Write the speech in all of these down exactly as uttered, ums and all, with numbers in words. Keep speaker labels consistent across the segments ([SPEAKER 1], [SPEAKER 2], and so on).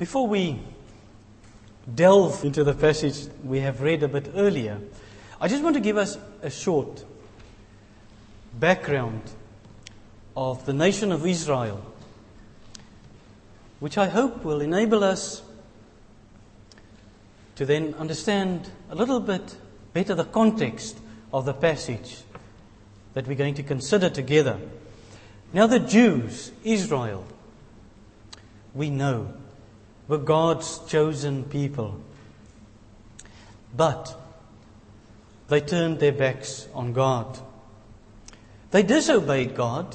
[SPEAKER 1] Before we delve into the passage we have read a bit earlier, I just want to give us a short background of the nation of Israel, which I hope will enable us to then understand a little bit better the context of the passage that we're going to consider together. Now, the Jews, Israel, we know, were God's chosen people. But they turned their backs on God. They disobeyed God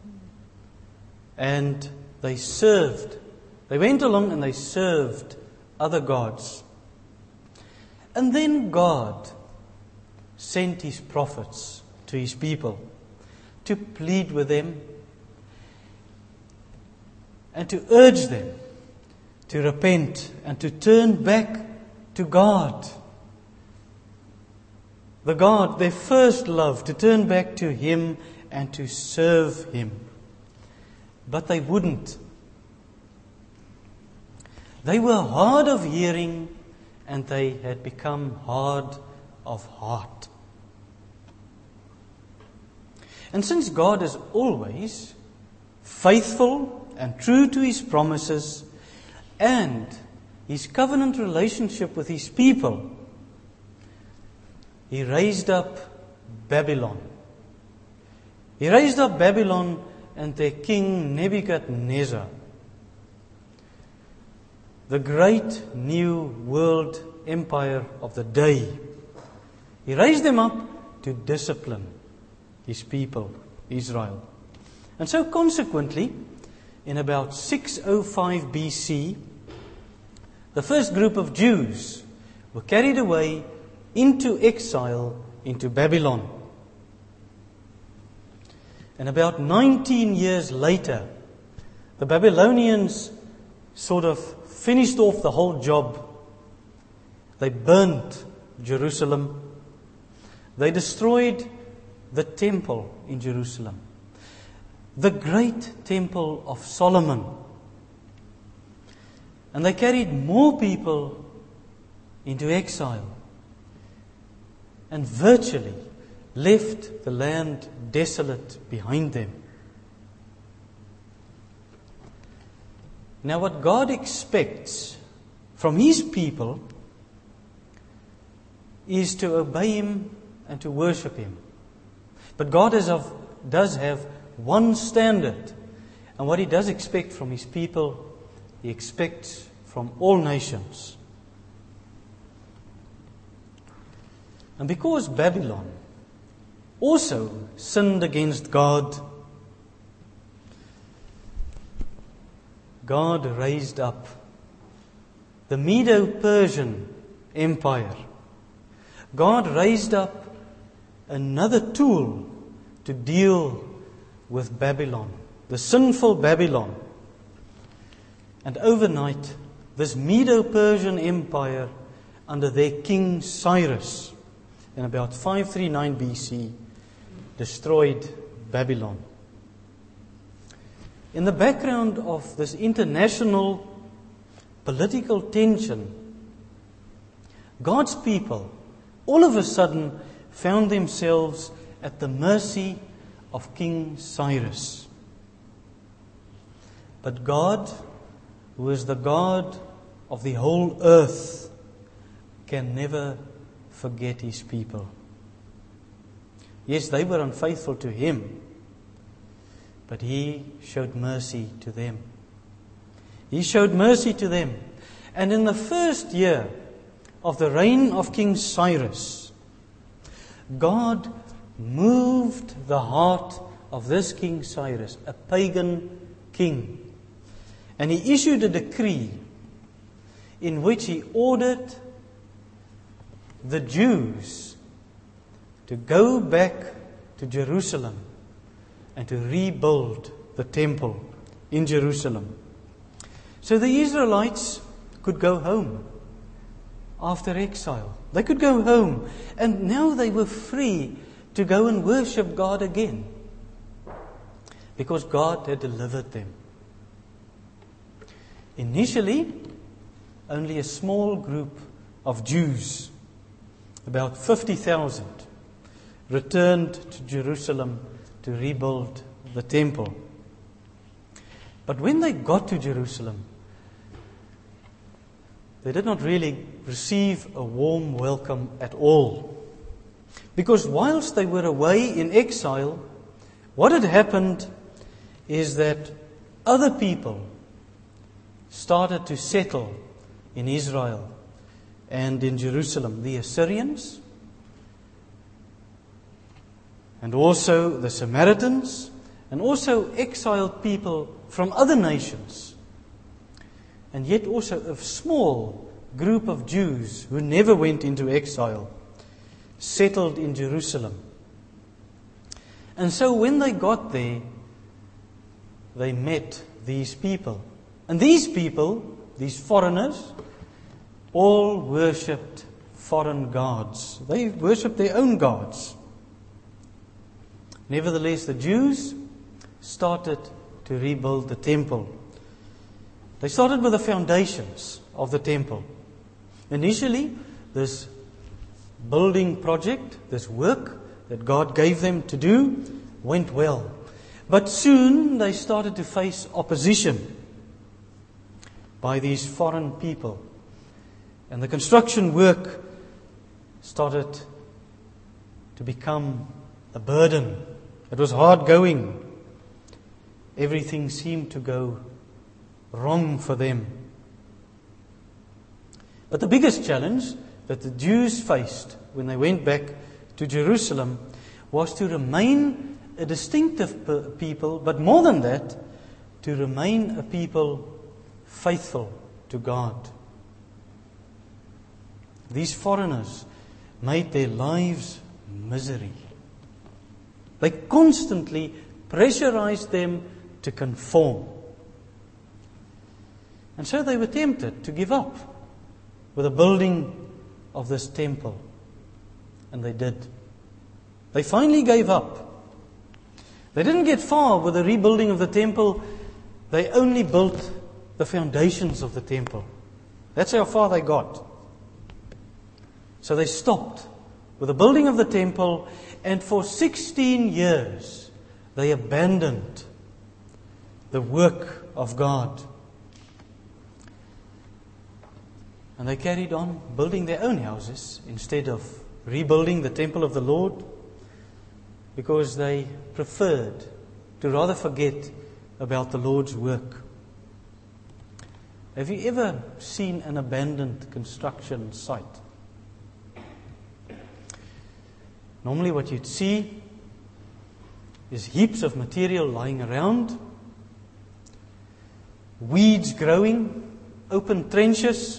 [SPEAKER 1] and they served. They went along and they served other gods. And then God sent His prophets to His people to plead with them and to urge them to repent and to turn back to God. The God, their first love, to turn back to Him and to serve Him. But they wouldn't. They were hard of hearing and they had become hard of heart. And since God is always faithful and true to His promises and His covenant relationship with His people, He raised up Babylon. He raised up Babylon and their king Nebuchadnezzar, the great new world empire of the day. He raised them up to discipline His people, Israel. And so consequently, in about six oh five B C, the first group of Jews were carried away into exile into Babylon. And about nineteen years later, the Babylonians sort of finished off the whole job. They burnt Jerusalem. They destroyed the temple in Jerusalem, the great temple of Solomon. And they carried more people into exile and virtually left the land desolate behind them. Now, what God expects from His people is to obey Him and to worship Him. But God is of, does have one standard. And what He does expect from His people, He expects from all nations. And because Babylon also sinned against God, God raised up the Medo-Persian Empire. God raised up another tool to deal with Babylon, the sinful Babylon. And overnight, this Medo-Persian Empire, under their king Cyrus, in about five thirty-nine B C, destroyed Babylon. In the background of this international political tension, God's people all of a sudden found themselves at the mercy of King Cyrus. But God, who is the God of the whole earth, can never forget His people. Yes, they were unfaithful to Him, but He showed mercy to them. He showed mercy to them. And in the first year of the reign of King Cyrus, God moved the heart of this King Cyrus, a pagan king. And He issued a decree in which He ordered the Jews to go back to Jerusalem and to rebuild the temple in Jerusalem. So the Israelites could go home after exile. They could go home, and now they were free to go and worship God again, because God had delivered them. Initially, only a small group of Jews, about fifty thousand, returned to Jerusalem to rebuild the temple. But when they got to Jerusalem, they did not really receive a warm welcome at all. Because whilst they were away in exile, what had happened is that other people started to settle in Israel and in Jerusalem. The Assyrians, and also the Samaritans, and also exiled people from other nations. And yet also a small group of Jews who never went into exile settled in Jerusalem. And so when they got there, they met these people. And these people, these foreigners, all worshipped foreign gods. They worshipped their own gods. Nevertheless, the Jews started to rebuild the temple. They started with the foundations of the temple. Initially, this building project, this work that God gave them to do, went well. But soon they started to face opposition by these foreign people. And the construction work started to become a burden. It was hard going. Everything seemed to go wrong for them. But the biggest challenge that the Jews faced when they went back to Jerusalem was to remain a distinctive people, but more than that, to remain a people faithful to God. These foreigners made their lives misery. They constantly pressurized them to conform. And so they were tempted to give up with the building of this temple. And they did. They finally gave up. They didn't get far with the rebuilding of the temple. They only built the foundations of the temple. That's how far they got. So they stopped with the building of the temple, and for sixteen years they abandoned the work of God. And they carried on building their own houses instead of rebuilding the temple of the Lord, because they preferred to rather forget about the Lord's work. Have you ever seen an abandoned construction site? Normally what you'd see is heaps of material lying around, weeds growing, open trenches,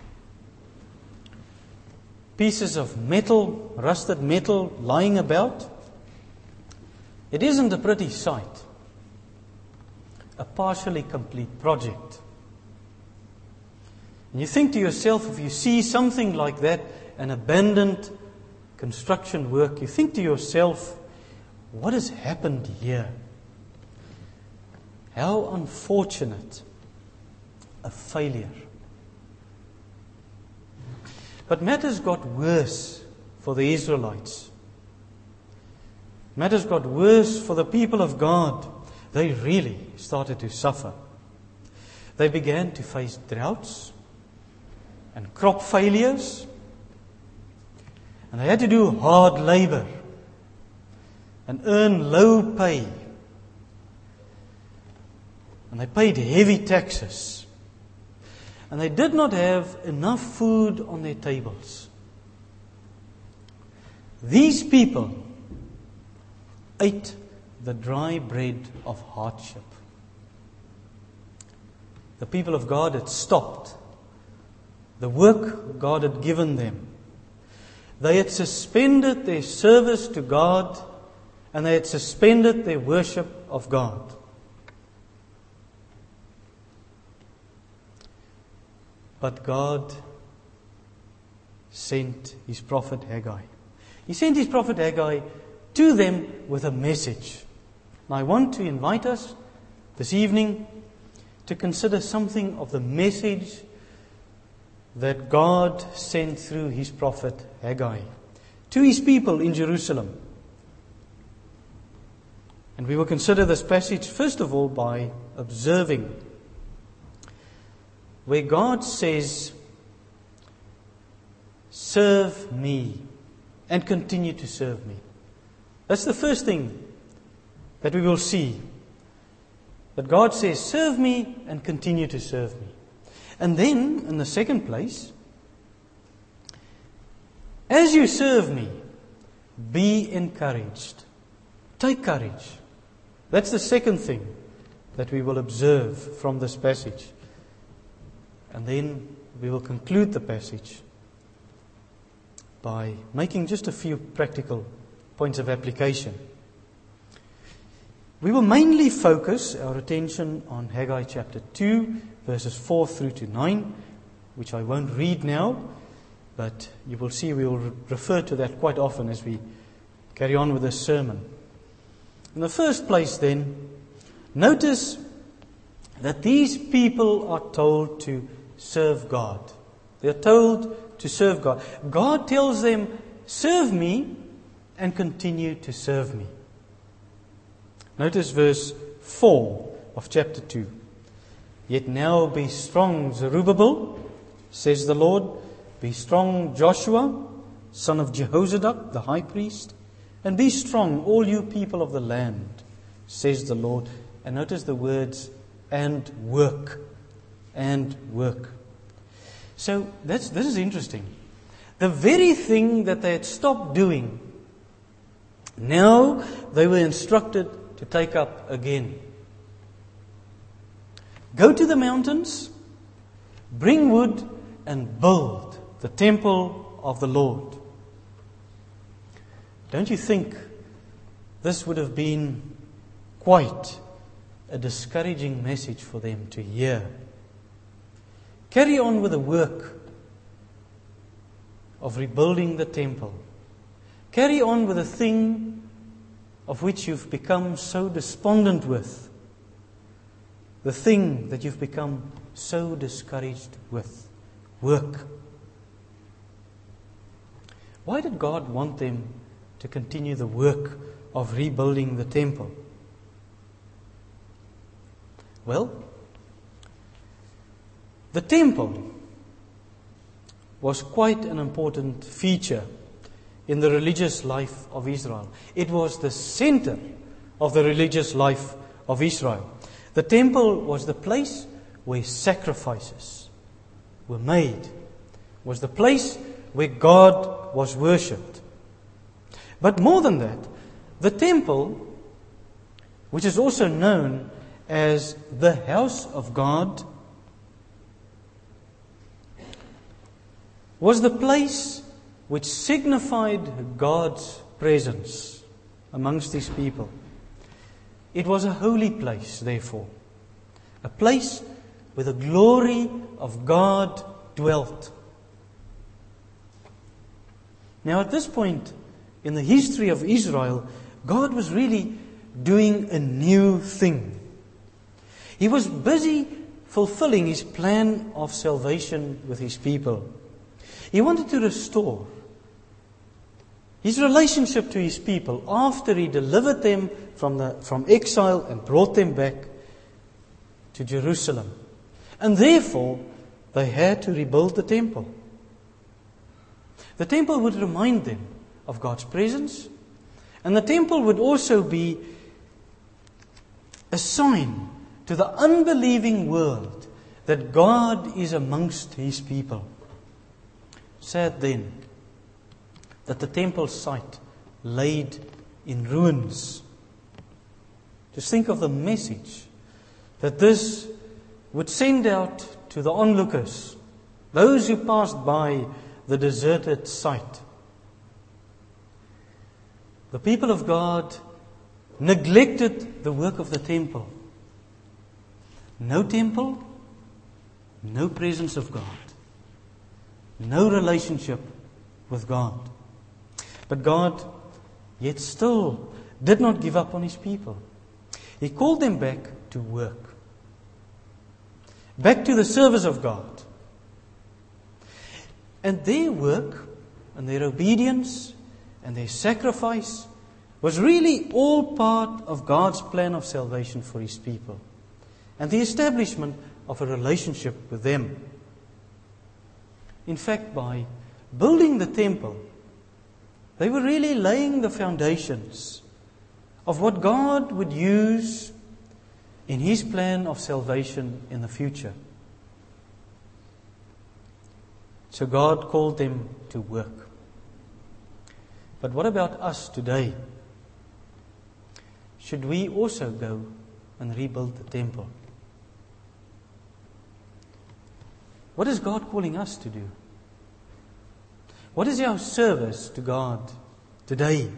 [SPEAKER 1] pieces of metal, rusted metal lying about. It isn't a pretty sight. A partially complete project. And you think to yourself, if you see something like that, an abandoned construction work, you think to yourself, what has happened here? How unfortunate. A failure. But matters got worse for the Israelites. Matters got worse for the people of God. They really started to suffer. They began to face droughts and crop failures. And they had to do hard labor and earn low pay. And they paid heavy taxes. And they did not have enough food on their tables. These people ate the dry bread of hardship. The people of God had stopped the work God had given them. They had suspended their service to God, and they had suspended their worship of God. But God sent His prophet Haggai. He sent His prophet Haggai to them with a message. And I want to invite us this evening to consider something of the message that God sent through His prophet Haggai to His people in Jerusalem. And we will consider this passage first of all by observing where God says, "Serve me and continue to serve me." That's the first thing that we will see. That God says, "Serve me and continue to serve me." And then, in the second place, as you serve me, be encouraged. Take courage. That's the second thing that we will observe from this passage. And then we will conclude the passage by making just a few practical points of application. We will mainly focus our attention on Haggai chapter two, verses four through to nine, which I won't read now, but you will see we will re- refer to that quite often as we carry on with this sermon. In the first place then, notice that these people are told to serve God. They are told to serve God. God tells them, "Serve me and continue to serve me." Notice verse four of chapter two. "Yet now be strong, Zerubbabel, says the Lord. Be strong, Joshua, son of Jehozadak, the high priest. And be strong, all you people of the land, says the Lord." And notice the words, "and work." And work. So that's, this is interesting. The very thing that they had stopped doing, now they were instructed to take up again. Go to the mountains, bring wood, and build the temple of the Lord. Don't you think this would have been quite a discouraging message for them to hear? Carry on with the work of rebuilding the temple. Carry on with the thing of which you've become so despondent with. The thing that you've become so discouraged with. Work. Why did God want them to continue the work of rebuilding the temple? Well, the temple was quite an important feature in the religious life of Israel. It was the center of the religious life of Israel. The temple was the place where sacrifices were made. It was the place where God was worshipped. But more than that, the temple, which is also known as the house of God, was the place which signified God's presence amongst His people. It was a holy place, therefore, a place where the glory of God dwelt. Now, at this point in the history of Israel, God was really doing a new thing. He was busy fulfilling His plan of salvation with His people. He wanted to restore His relationship to His people after He delivered them from the from exile and brought them back to Jerusalem. And therefore, they had to rebuild the temple. The temple would remind them of God's presence, and the temple would also be a sign to the unbelieving world that God is amongst His people. Sad then that the temple site laid in ruins. Just think of the message that this would send out to the onlookers, those who passed by the deserted site. The people of God neglected the work of the temple. No temple, no presence of God. No relationship with God. But God, yet still, did not give up on His people. He called them back to work. Back to the service of God. And their work and their obedience and their sacrifice was really all part of God's plan of salvation for His people and the establishment of a relationship with them. In fact, by building the temple, they were really laying the foundations of what God would use in His plan of salvation in the future. So God called them to work. But what about us today? Should we also go and rebuild the temple? What is God calling us to do? What is our service to God today?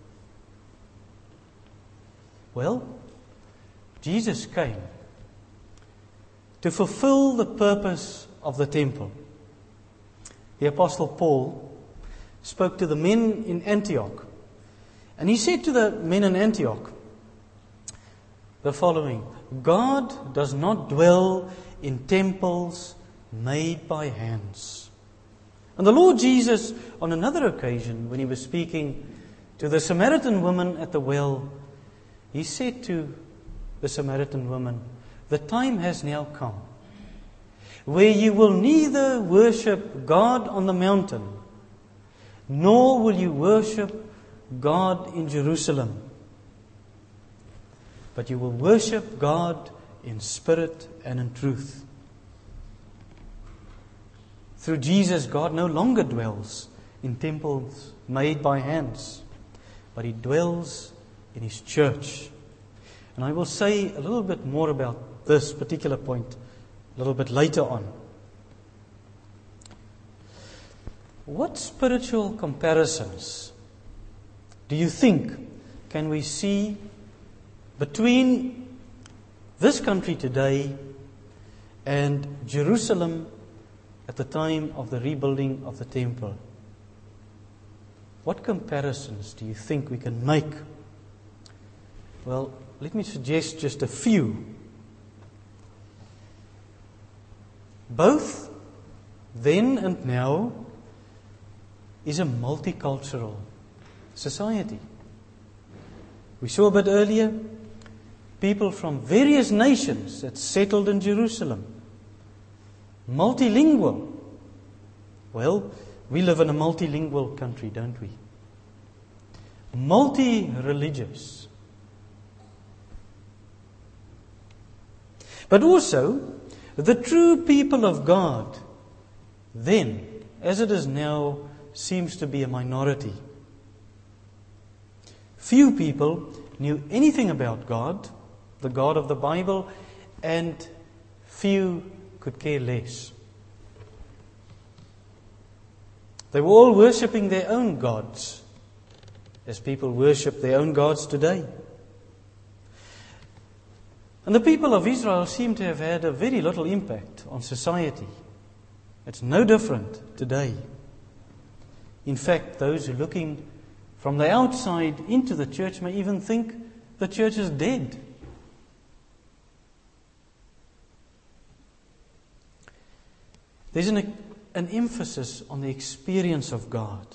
[SPEAKER 1] Well, Jesus came to fulfill the purpose of the temple. The Apostle Paul spoke to the men in Antioch, and he said to the men in Antioch the following: God does not dwell in temples made by hands. And the Lord Jesus, on another occasion, when He was speaking to the Samaritan woman at the well, He said to the Samaritan woman, "The time has now come where you will neither worship God on the mountain, nor will you worship God in Jerusalem, but you will worship God in spirit and in truth." Through Jesus, God no longer dwells in temples made by hands, but He dwells in His church. And I will say a little bit more about this particular point a little bit later on. What spiritual comparisons do you think can we see between this country today and Jerusalem at the time of the rebuilding of the temple? What comparisons do you think we can make? Well, let me suggest just a few. Both then and now is a multicultural society. We saw a bit earlier people from various nations that settled in Jerusalem. Multilingual. Well, we live in a multilingual country, don't we? Multi-religious. But also, the true people of God, then, as it is now, seems to be a minority. Few people knew anything about God, the God of the Bible, and few could care less. They were all worshipping their own gods, as people worship their own gods today. And the people of Israel seem to have had a very little impact on society. It's no different today. In fact, those who are looking from the outside into the church may even think the church is dead. There's an, an emphasis on the experience of God,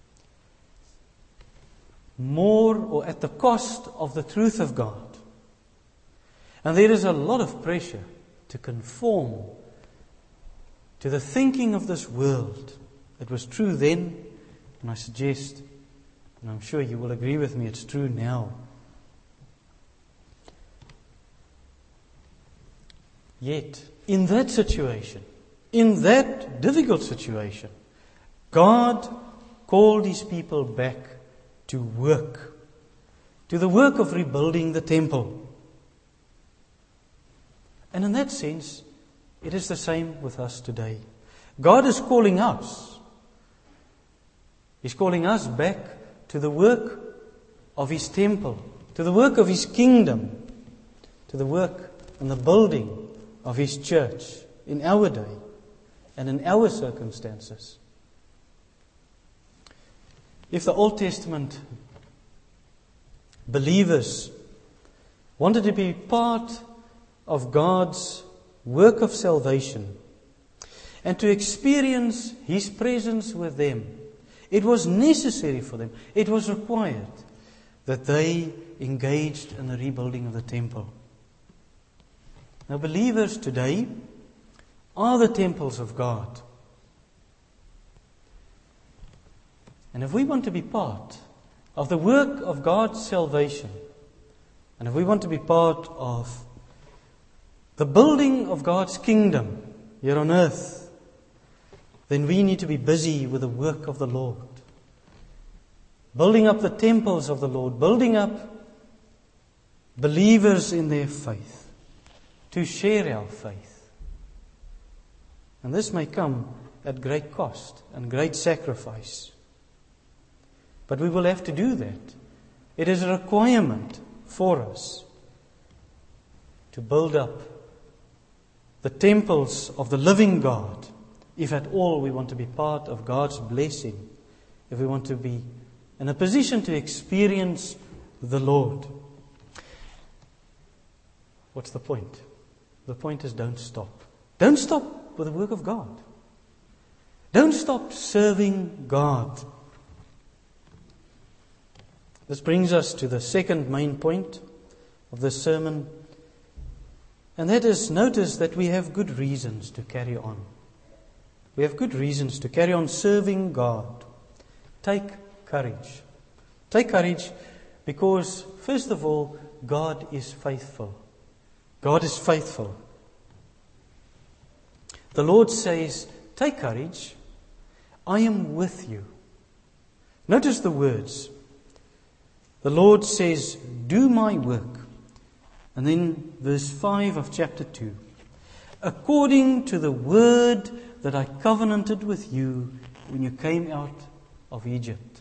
[SPEAKER 1] more or at the cost of the truth of God. And there is a lot of pressure to conform to the thinking of this world. It was true then, and I suggest, and I'm sure you will agree with me, it's true now. Yet, in that situation, in that difficult situation, God called His people back to work, to the work of rebuilding the temple. And in that sense, it is the same with us today. God is calling us. He's calling us back to the work of His temple, to the work of His kingdom, to the work and the building of His church in our day and in our circumstances. If the Old Testament believers wanted to be part of God's work of salvation and to experience His presence with them. It was necessary for them, it was required that they engaged in the rebuilding of the temple. Now, believers today are the temples of God. And if we want to be part of the work of God's salvation, and if we want to be part of the building of God's kingdom here on earth, then we need to be busy with the work of the Lord. Building up the temples of the Lord, building up believers in their faith, to share our faith. And this may come at great cost and great sacrifice. But we will have to do that. It is a requirement for us to build up the temples of the living God, if at all we want to be part of God's blessing, if we want to be in a position to experience the Lord. What's the point? The point is, don't stop. Don't stop with the work of God. Don't stop serving God. This brings us to the second main point of this sermon, and that is, notice that we have good reasons to carry on. We have good reasons to carry on serving God. Take courage. Take courage because, first of all, God is faithful. God is faithful. The Lord says, take courage, I am with you. Notice the words. The Lord says, do my work. And then verse five of chapter two. According to the word that I covenanted with you when you came out of Egypt.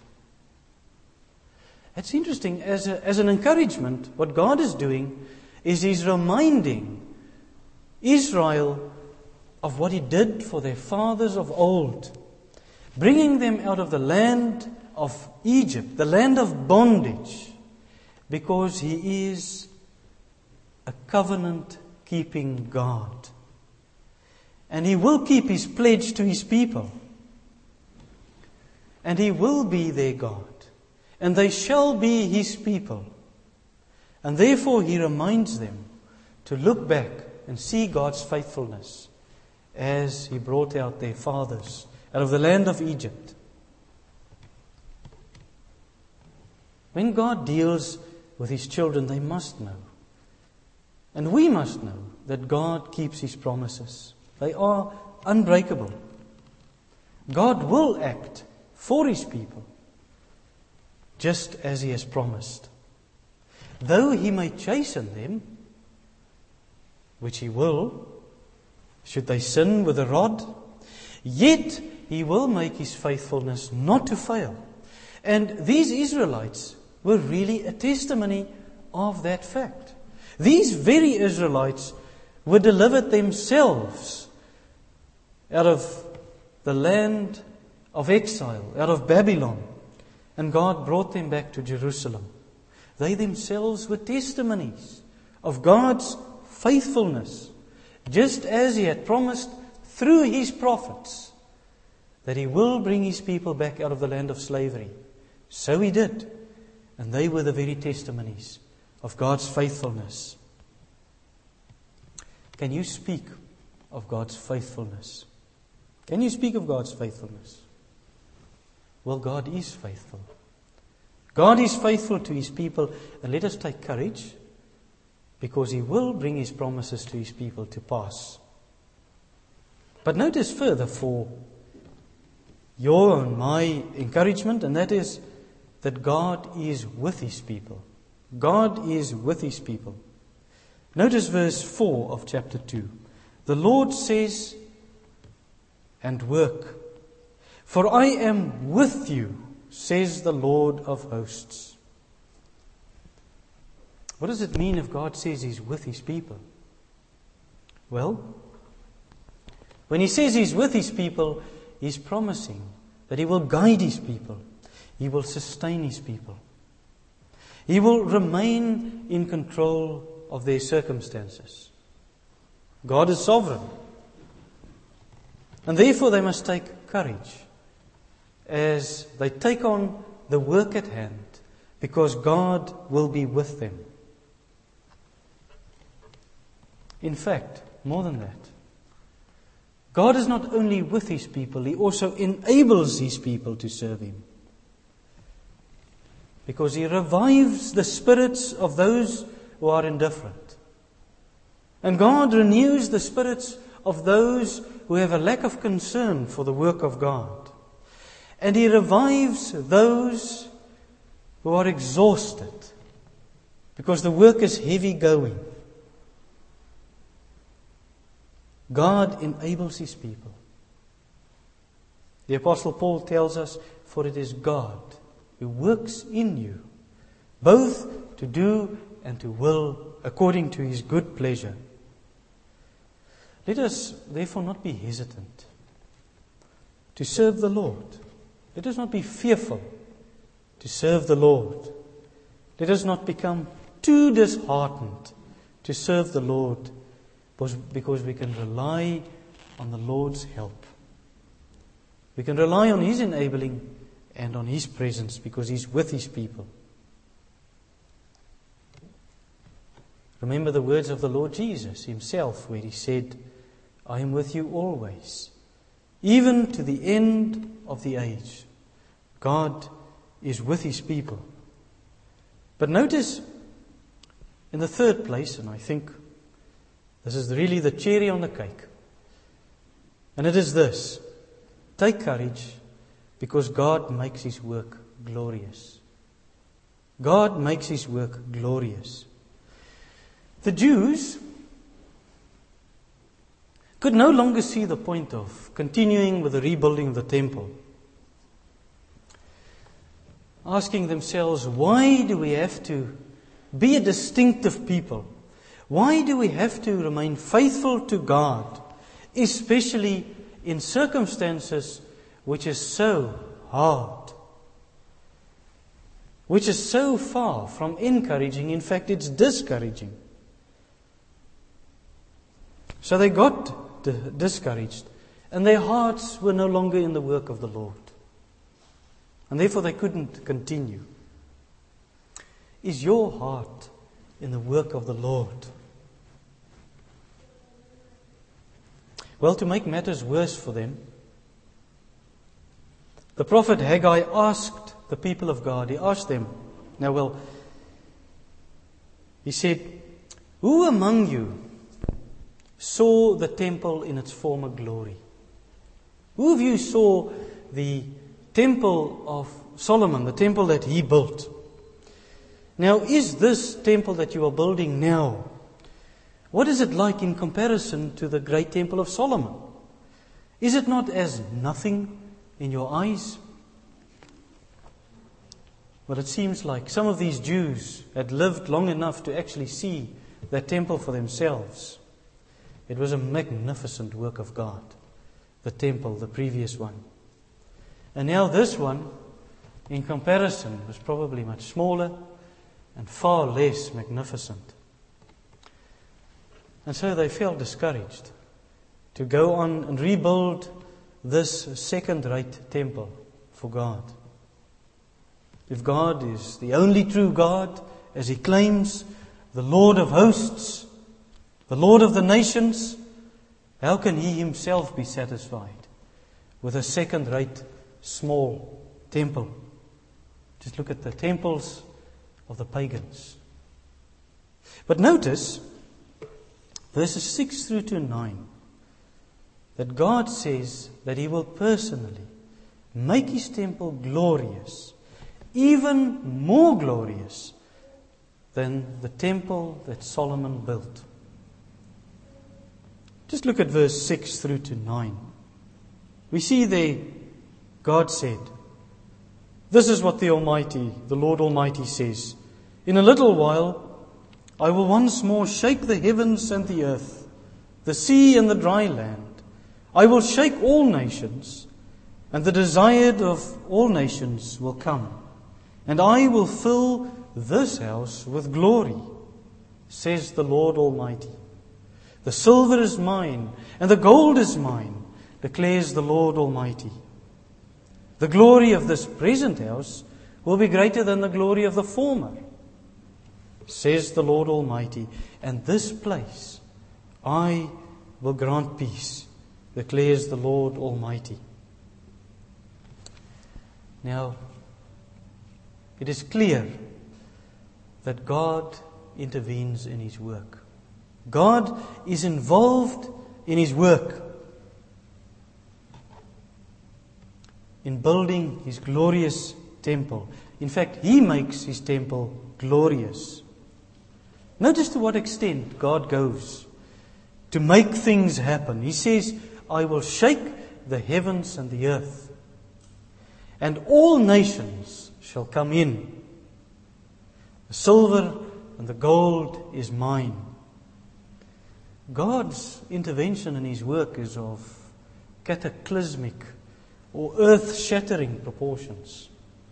[SPEAKER 1] It's interesting, as, a, as an encouragement, what God is doing is He's reminding Israel of what He did for their fathers of old, bringing them out of the land of Egypt, the land of bondage, because He is a covenant-keeping God. And He will keep His pledge to His people. And He will be their God. And they shall be His people. And therefore He reminds them to look back and see God's faithfulness as He brought out their fathers out of the land of Egypt. When God deals with His children, they must know. And we must know that God keeps His promises. They are unbreakable. God will act for His people, just as He has promised. Though He may chasten them, which He will, should they sin with a rod, yet He will make His faithfulness not to fail. And these Israelites were really a testimony of that fact. These very Israelites were delivered themselves out of the land of exile, out of Babylon, and God brought them back to Jerusalem. They themselves were testimonies of God's faithfulness, just as He had promised through His prophets that He will bring His people back out of the land of slavery. So He did, and they were the very testimonies of God's faithfulness. Can you speak of God's faithfulness? Can you speak of God's faithfulness? Well, God is faithful. God is faithful to His people, and let us take courage, because He will bring His promises to His people to pass. But notice further for your and my encouragement, and that is that God is with His people. God is with His people. Notice verse four of chapter two. The Lord says, and work, for I am with you, says the Lord of hosts. What does it mean if God says He's with His people? Well, when He says He's with His people, He's promising that He will guide His people. He will sustain His people. He will remain in control of their circumstances. God is sovereign. And therefore they must take courage as they take on the work at hand, because God will be with them. In fact, more than that, God is not only with His people, He also enables His people to serve Him. Because He revives the spirits of those who are indifferent. And God renews the spirits of those who have a lack of concern for the work of God. And He revives those who are exhausted because the work is heavy going. God enables His people. The Apostle Paul tells us, for it is God who works in you, both to do and to will according to His good pleasure. Let us therefore not be hesitant to serve the Lord. Let us not be fearful to serve the Lord. Let us not become too disheartened to serve the Lord, because we can rely on the Lord's help. We can rely on His enabling and on His presence, because He's with His people. Remember the words of the Lord Jesus Himself, where He said, I am with you always, even to the end of the age. God is with His people. But notice, in the third place, and I think this is really the cherry on the cake, and it is this: take courage, because God makes His work glorious. God makes His work glorious. The Jews could no longer see the point of continuing with the rebuilding of the temple, asking themselves, why do we have to be a distinctive people? Why do we have to remain faithful to God, especially in circumstances which is so hard, which is so far from encouraging? In fact, it's discouraging. So they got discouraged, and their hearts were no longer in the work of the Lord. And therefore they couldn't continue. Is your heart in the work of the Lord? Well, to make matters worse for them, the prophet Haggai asked the people of God, he asked them, now well, he said, who among you saw the temple in its former glory? Who of you saw the temple of Solomon, the temple that he built? Now, is this temple that you are building now, what is it like in comparison to the great temple of Solomon? Is it not as nothing in your eyes? Well, it seems like some of these Jews had lived long enough to actually see that temple for themselves. It was a magnificent work of God, the temple, the previous one. And now this one, in comparison, was probably much smaller and far less magnificent. And so they felt discouraged to go on and rebuild this second-rate temple for God. If God is the only true God, as He claims, the Lord of hosts, the Lord of the nations, how can He Himself be satisfied with a second-rate small temple? Just look at the temples of the pagans. But notice verses six through to nine, that God says that He will personally make His temple glorious, even more glorious than the temple that Solomon built. Just look at verse six through to nine. We see there, God said, this is what the Almighty, the Lord Almighty says, in a little while I will once more shake the heavens and the earth, the sea and the dry land. I will shake all nations, and the desired of all nations will come. And I will fill this house with glory, says the Lord Almighty. The silver is mine, and the gold is mine, declares the Lord Almighty. The glory of this present house will be greater than the glory of the former, says the Lord Almighty, and this place I will grant peace, declares the Lord Almighty. Now, it is clear that God intervenes in His work. God is involved in His work, in building His glorious temple. In fact, He makes His temple glorious. Notice to what extent God goes to make things happen. He says, I will shake the heavens and the earth, and all nations shall come in. The silver and the gold is mine. God's intervention in His work is of cataclysmic or earth-shattering proportions.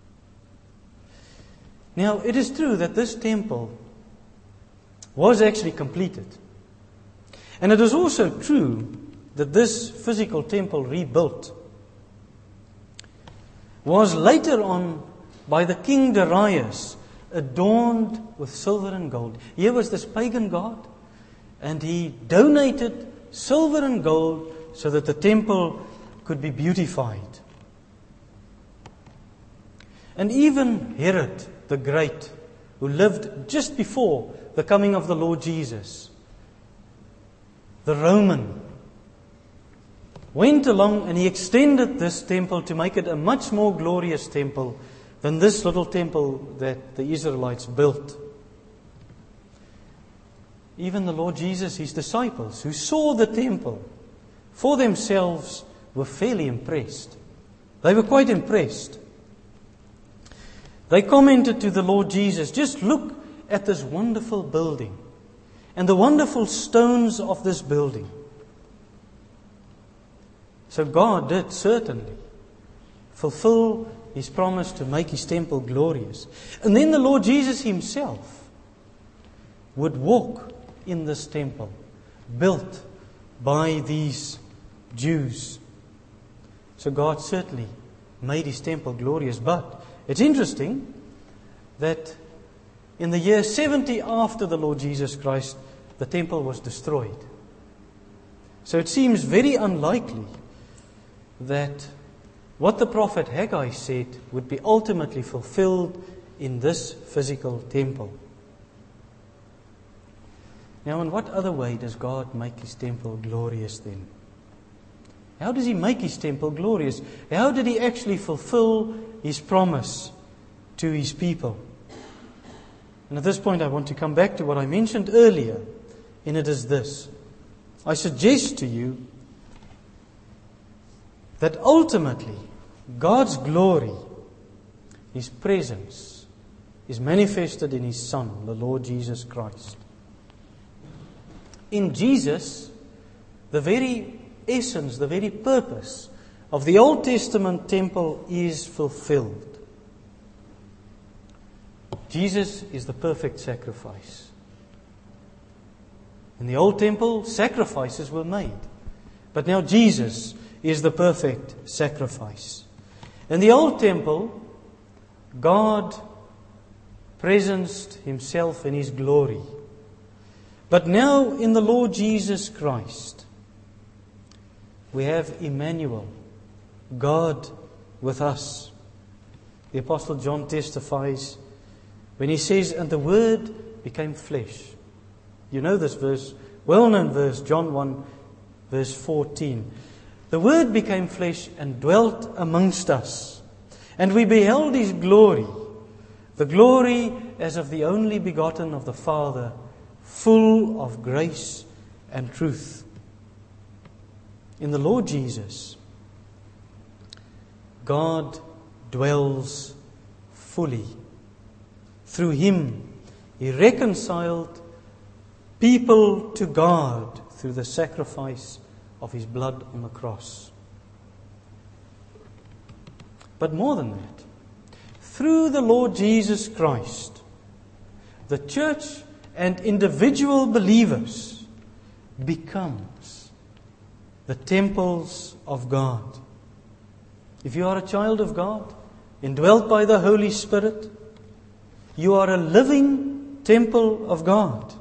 [SPEAKER 1] Now, it is true that this temple was actually completed. And it is also true that this physical temple rebuilt was later on by the king Darius adorned with silver and gold. Here was this pagan god, and he donated silver and gold so that the temple could be beautified. And even Herod the Great, who lived just before the coming of the Lord Jesus, the Roman, went along and he extended this temple to make it a much more glorious temple than this little temple that the Israelites built. Even the Lord Jesus, His disciples, who saw the temple for themselves, were fairly impressed. They were quite impressed. They commented to the Lord Jesus, just look at this wonderful building and the wonderful stones of this building. So God did certainly fulfill His promise to make His temple glorious. And then the Lord Jesus Himself would walk in this temple built by these Jews. So God certainly made His temple glorious. But it's interesting that in the year seventy after the Lord Jesus Christ, the temple was destroyed. So it seems very unlikely that what the prophet Haggai said would be ultimately fulfilled in this physical temple. Now, in what other way does God make His temple glorious then? How does He make His temple glorious? How did He actually fulfill His promise to His people? And at this point I want to come back to what I mentioned earlier, and it is this. I suggest to you that ultimately God's glory, His presence, is manifested in His Son, the Lord Jesus Christ. In Jesus, the very essence, the very purpose of the Old Testament temple is fulfilled. Jesus is the perfect sacrifice. In the old temple, sacrifices were made. But now Jesus is the perfect sacrifice. In the old temple, God presenced Himself in His glory. But now in the Lord Jesus Christ, we have Emmanuel, God with us. The Apostle John testifies when he says, and the Word became flesh. You know this verse, well-known verse, John one, verse fourteen. The Word became flesh and dwelt amongst us, and we beheld His glory, the glory as of the only begotten of the Father, full of grace and truth. In the Lord Jesus, God dwells fully. Through Him, He reconciled people to God through the sacrifice of His blood on the cross. But more than that, through the Lord Jesus Christ, the church and individual believers becomes the temples of God. If you are a child of God, indwelt by the Holy Spirit, you are a living temple of God.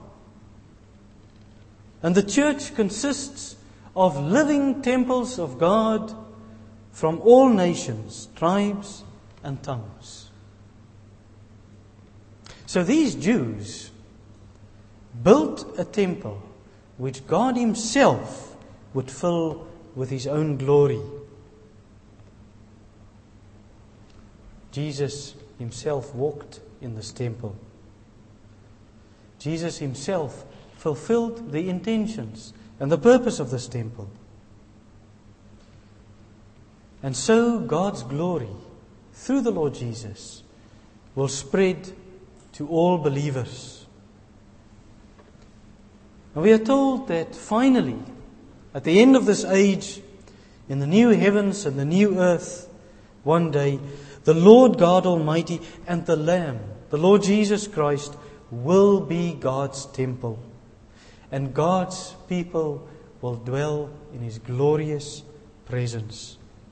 [SPEAKER 1] And the church consists of living temples of God from all nations, tribes, and tongues. So these Jews built a temple which God Himself would fill with His own glory. Jesus Himself walked in this temple. Jesus Himself fulfilled the intentions and the purpose of this temple. And so God's glory, through the Lord Jesus, will spread to all believers. And we are told that finally, at the end of this age, in the new heavens and the new earth, one day, the Lord God Almighty and the Lamb, the Lord Jesus Christ, will be God's temple. And God's people will dwell in His glorious presence.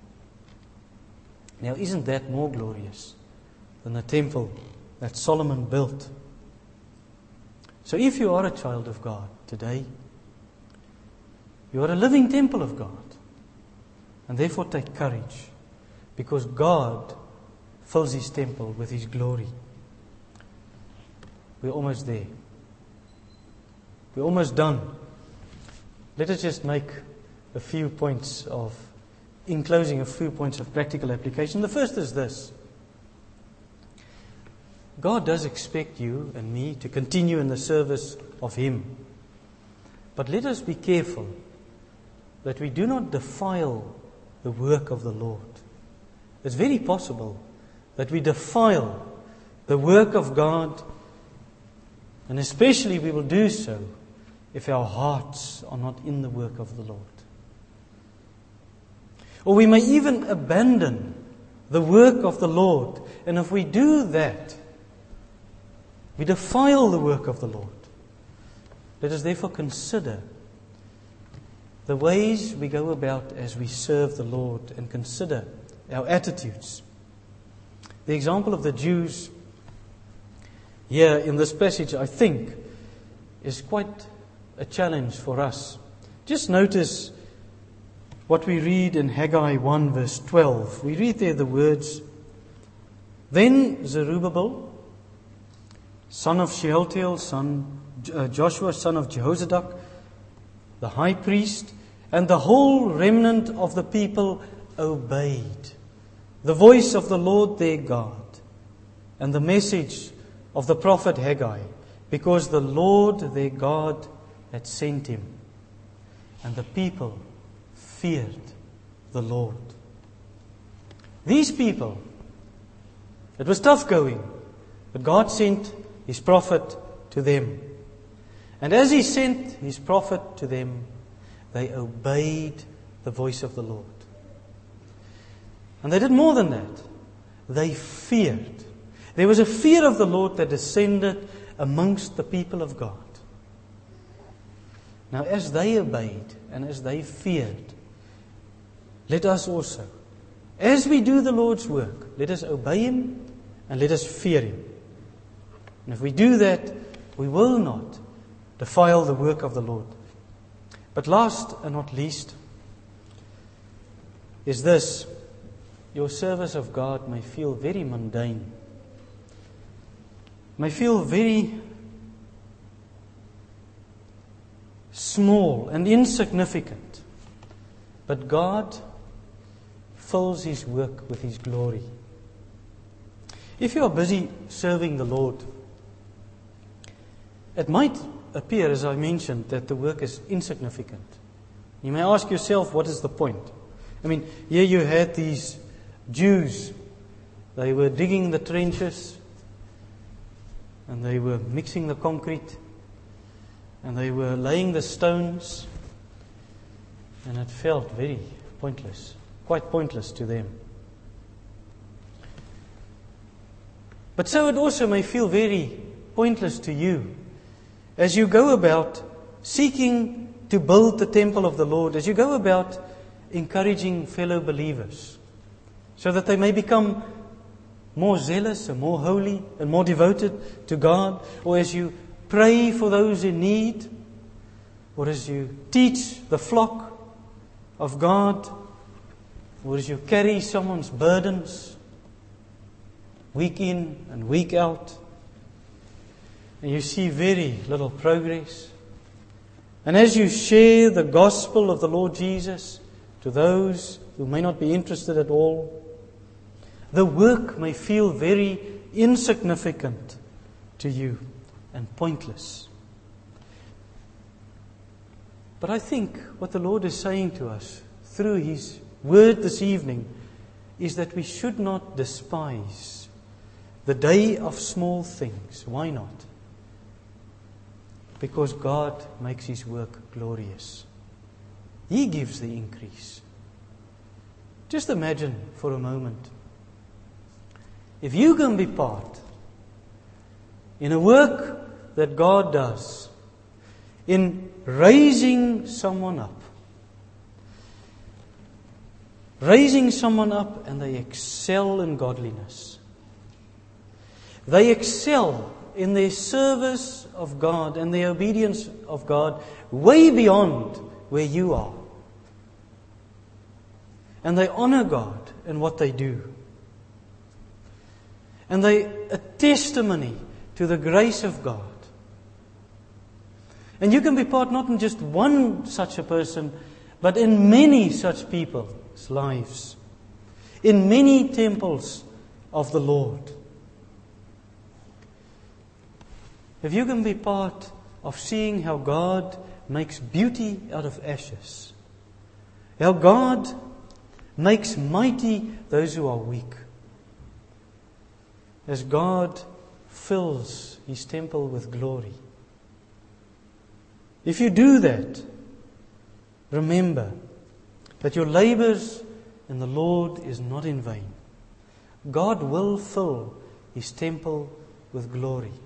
[SPEAKER 1] Now, isn't that more glorious than the temple that Solomon built? So if you are a child of God today, you are a living temple of God. And therefore take courage, because God fills His temple with His glory. We're almost there. We're almost done. Let us just make a few points of, in closing, a few points of practical application. The first is this. God does expect you and me to continue in the service of Him. But let us be careful that we do not defile the work of the Lord. It's very possible that we defile the work of God, and especially we will do so if our hearts are not in the work of the Lord. Or we may even abandon the work of the Lord, and if we do that, we defile the work of the Lord. Let us therefore consider the ways we go about as we serve the Lord, and consider our attitudes. The example of the Jews here in this passage, I think, is quite a challenge for us. Just notice what we read in Haggai one verse twelve. We read there the words, "Then Zerubbabel, son of Shealtiel, son uh, Joshua, son of Jehozadak, the high priest, and the whole remnant of the people obeyed the voice of the Lord their God and the message of the prophet Haggai, because the Lord their God had sent him. And the people feared the Lord." These people, it was tough going, but God sent His prophet to them. And as He sent His prophet to them, they obeyed the voice of the Lord. And they did more than that. They feared. There was a fear of the Lord that descended amongst the people of God. Now, as they obeyed and as they feared, let us also, as we do the Lord's work, let us obey Him and let us fear Him. And if we do that, we will not defile the work of the Lord. But last and not least is this: your service of God may feel very mundane, may feel very small and insignificant, but God fills His work with His glory. If you are busy serving the Lord, it might appear, as I mentioned, that the work is insignificant. You may ask yourself, what is the point? I mean, here you had these Jews. They were digging the trenches, and they were mixing the concrete, and they were laying the stones, and it felt very pointless, quite pointless to them. But so it also may feel very pointless to you as you go about seeking to build the temple of the Lord, as you go about encouraging fellow believers so that they may become more zealous and more holy and more devoted to God, or as you pray for those in need, or as you teach the flock of God, or as you carry someone's burdens week in and week out, and you see very little progress, and as you share the gospel of the Lord Jesus to those who may not be interested at all, the work may feel very insignificant to you and pointless. But I think what the Lord is saying to us through His word this evening is that we should not despise the day of small things. Why not? Because God makes His work glorious. He gives the increase. Just imagine for a moment, if you can be part in a work that God does, in raising someone up, raising someone up and they excel in godliness. They excel in their service of God and their obedience of God way beyond where you are. And they honor God in what they do. And they a testimony to the grace of God. And you can be part not in just one such a person, but in many such people's lives. In many temples of the Lord. If you can be part of seeing how God makes beauty out of ashes, how God makes mighty those who are weak, as God fills His temple with glory. If you do that, remember that your labors in the Lord is not in vain. God will fill His temple with glory.